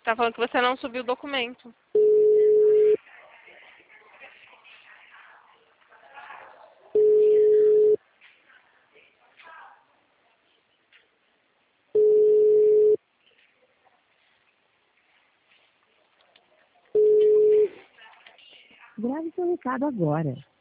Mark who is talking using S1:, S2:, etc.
S1: Tá falando que você não subiu o documento.
S2: Grave seu recado agora.